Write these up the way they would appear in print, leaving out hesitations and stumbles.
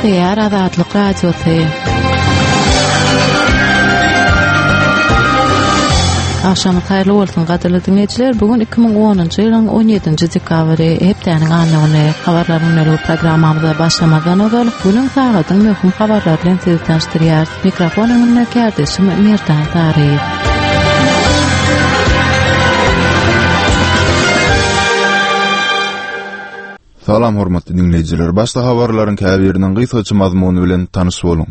Täýär Azatlyk radiosy. Akşamyz haýrly bolsun gaderly dinleýijiler. Bugün 2010-njy ýylyň 17-nji dekabry hepdeniň anlagyny habarlaryň näle programmamyza başlamadan öňe bugün sagatyň möhüm habarlar bilen sizi tanıştyrýar. Mikrofonyň näkärdeşim Merdan Taryýew. Salam hormatly dinleýijiler. Başda habarlaryň käbirinden gysgaça mazmuny bilen tanyş boluň.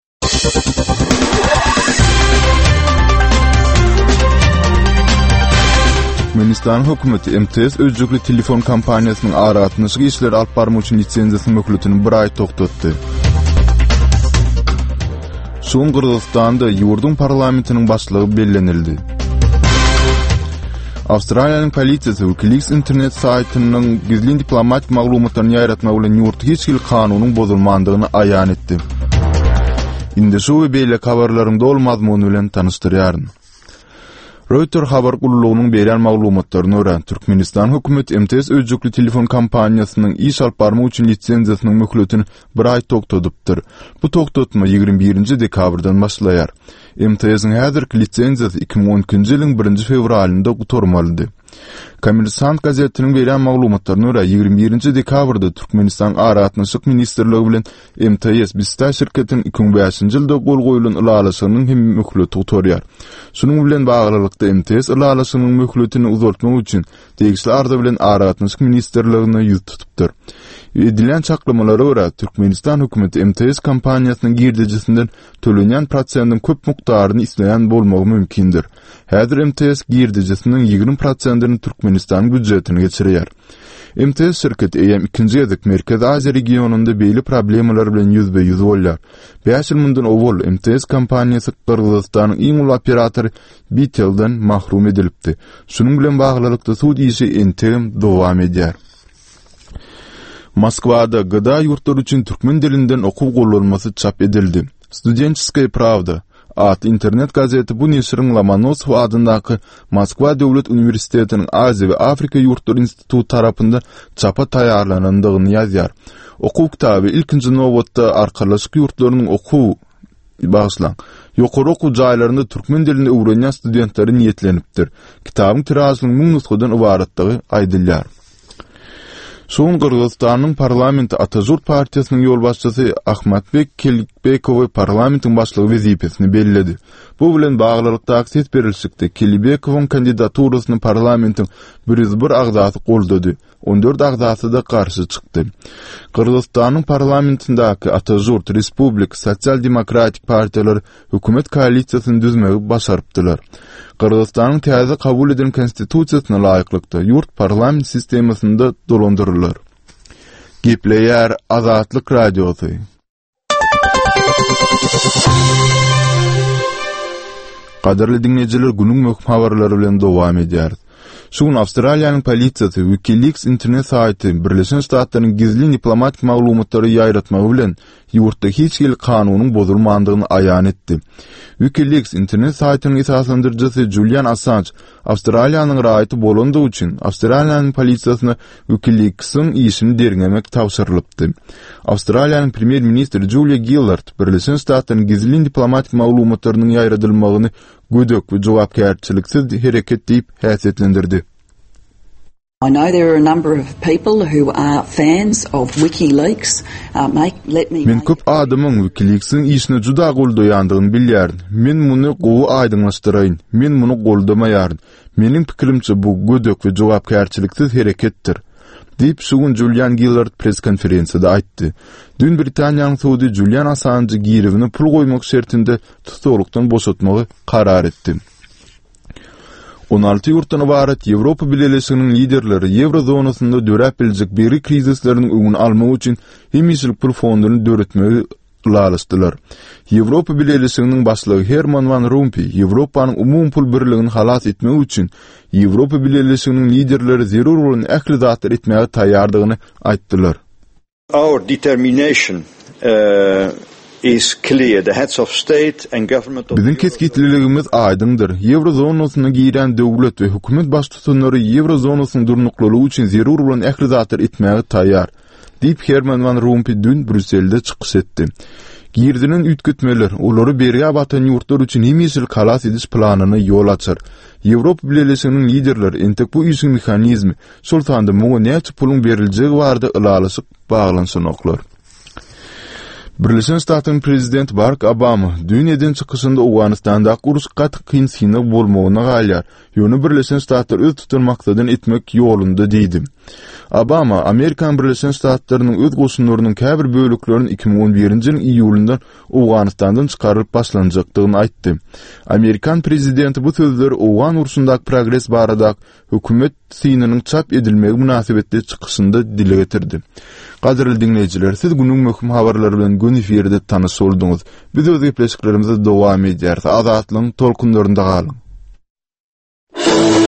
Türkmenistan hökümeti MTS özjükli telefon kampaniýasynyň aratynyşy işleri alyp barmak üçin lisenziýasynyň möhletini bir ay toktatdy. Şoň Kyrgyzstanda ýurdun parlamentiniň başlygy bellenildi. Awstraliýanyň polisiýasy Wikileaks internet saýtynyň gizli diplomatik maglumatlaryny ýaratmak bilen ýurtda hiç kil kanunyň bozulmandygyny aýan etdi. Indi şu we beýle habarlaryň dolmazmuny bilen tanıştyrýaryn. Reuters habar gurulugynyň berýän maglumatlaryna görä, Türkmenistan hökümeti MTS özjükli telefon kampaniýasynyň iş alyp barmak üçin lisenziýasynyň möhletini bir ay toktadypdyr. Bu toktatma 21-nji dekabrdan başlaýar. MTS-iň häzirki lisenziýasy 2012-nji ýylyň 1-nji fevralynda gutormalydy. Kommersant gazetiniň berýän maglumatlaryna görä 21-nji dekabrda Türkmenistan Aratynyşyk ministrligi bilen MTS Bista şirketiniň 2005-nji ýylda gol goýulan ulalaşygynyň hem möhleti gutorýar. Şunuň bilen baglykda MTS ulalaşygynyň möhletini uzaltmak üçin degişli arda bilen Aratynyşyk ministrligine ýüz tutupdyr. Edilen çaklamalara görä Türkmenistan hökümeti MTS kampaniýasynyň girdijisinden tölenýän prosentyň köp mukdaryny isleýän bolmagy mümkindir. Häzir MTS girdijisiniň 20%-ni Türkmenistan büdjetine geçirýär. MTS şirketi eýem 2-nji ýyzyk Merkez Aziýa regionunda beýle problemler bilen ýüzbe-ýüz bolýar. 5 ýyl mundan owul MTS kampaniýasy Kyrgyzstanyň iň ulu operatory Bitelden mahrum edilipdi. Şunuň bilen baglykda sud işi interim dowam edýär. Moskwada gıda yurtlar üçün türkmen dilinden okuw gollanmasy çap edildi. Studentskaya Pravda adlı internet gazeti bu neşriň Lomonosov adyndaky Moskva Döwlet Uniwersitetiniň Aziýa we Afrika ýurtlar institutu tarapyndan çapa taýýarlanandygyny ýazýar. Okuw kitaby ilkinji nowatda arkalaşyk ýurtlarynyň okuw bagyslan. Ýokary okuw jaýlarynda türkmen dilini öwrenýän studentleri niýetlenipdir. Kitabyň tiražynyň 1000 nusxadan ibaratdygy aýdylýar. Şoň Kyrgyzstanyň parlamenti Atajurt partiýasynyň ýol başçysy Ahmatbek Kelibekov parlamentiň başlygy wezipesini bellädi. Bu bilen baglykda akses berilşikde Kelibekowyň kandidaturysyny parlamentiň 101 agzasy goldady. 14 agzasy da garşy çykdy. Kyrgyzstanyň parlamentindaky Atajurt Respublik Sosial Demokratik partiýalary hökümet koalisiýasyny düzmegi başarypdylar. Kyrgyzstanyň täze kabul edilen konstitusiýasyna laýyklykda ýurt parlament sistemasynda dolandyrylýar. Gepleýär Azatlyk radiosy. Gaderli dinleýijiler, günüň möhüm habarlary bilen dowam edýär. Şuň Awstraliýanyň polisiýasy Wikileaks internet saýty Birleşen Ştatlaryň gizli diplomatik maglumatlary ýaratmagy bilen ýurtda hiç kil kanunyň bozulmandygyny aýan etdi. Wikileaks internet saýtynyň esaslandyrjysy Julian Assange Awstraliýanyň raýaty bolandygy üçin Awstraliýanyň polisiýasyna Wikileaks'yň işini derňemek tapşyrylypdy. Awstraliýanyň premier ministri Julia Gillard Birleşen Ştatlaryň gizli diplomatik maglumatlarynyň ýaradylmagyny gödök we jogapkärçiliksiz hereket diýip häsiýetlendirdi. I know there are a number of people who are fans of WikiLeaks. Men köp adamyň WikiLeaks'in işini juda goldaýandygyny bilýärdim. Men muny gowy aýdynlaşdyrayyn. Men muny goldamaýaryn. Meniň pikirimçe bu gödök we jogapkärçiliksiz hereketdir. Deyip şugun Julian Gillard press konferensiyada aýtdy. Dün Britaniýanyň sudy Julian Assange girewini pul goýmak şertinde tutuklukdan boşatmagy karar etdi. 16 ýurtdan ibaret Ýewropa Birleşiginiň liderleri Eurozonasynda dörep biljek beri krizisleriniň öňüni almak üçin hemişlik pul fonduny döretmegi ulalaşdylar. Ýewropa Birleşiginiň başlygy Herman van Rompuy Ýewropanyň umum pul birligini halas etmek üçin Ýewropa Birleşiginiň liderleri zerur bolan ähli zatlar etmäge taýýardygyny aýtdylar. Our determination is clear. The heads of state and government of Bizim keskinliligimiz aydındır. Eurozonasına giren döwlet we hökümet başçylary Eurozonasynyň durnuklulugy üçin zerur bolan ähli zatlar etmäge taýýar. Deyip Herman Van Rompuy dün Brüsselde çıkış etdi. Girdinin ütgütmeler, olary berge batan yurtlar üçün hemisil kalas ediş planını yol açar. Avropa Birleşiginiň liderleri entek bu üsün mekanizmi sultanda muňa näçe pulun beriljegi barada ılalysyk baglansyn oklar. Birleşen Ştatlaryň prezidenti Barack Obama dünýeden çykysynda Awganistanda urus gaty kynsyna bolmagyna galýar. Ýöne Birleşen Ştatlar öz tutan maksadyny etmek ýolunda diýdi. Obama Amerikan Birleşen Ştatlarynyň öz goşunlarynyň käbir bölüklerini 2011-nji ýylyň iýulyndan Awganistandan çykaryp başlanjakdygyny aýtdy. Amerikan prezidenti bu sözleri Awgan urusundaky progress barada hökümet synynyň çap edilmegi münasibetli çykysynda dile getirdi. Gaderli dinleyijiler, siz günüň möhüm habarlary bilen gün efirde tanış bolduňyz. Biz öz gepleşiklerimizi dowam edýär. Azatlyň tolkunlarynda galyň.